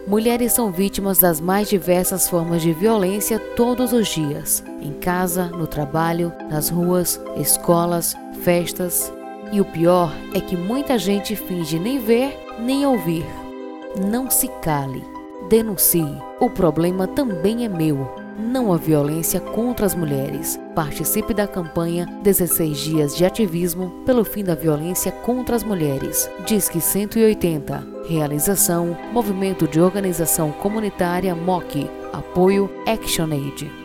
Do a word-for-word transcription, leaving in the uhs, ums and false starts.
Mulheres são vítimas das mais diversas formas de violência todos os dias, em casa, no trabalho, nas ruas, escolas, festas. E o pior é que muita gente finge nem ver, nem ouvir. Não se cale, denuncie. O problema também é meu. Não há violência contra as mulheres. Participe da campanha dezesseis dias de ativismo pelo fim da violência contra as mulheres. Disque cento e oitenta. Realização: Movimento de Organização Comunitária M O C. Apoio ActionAid.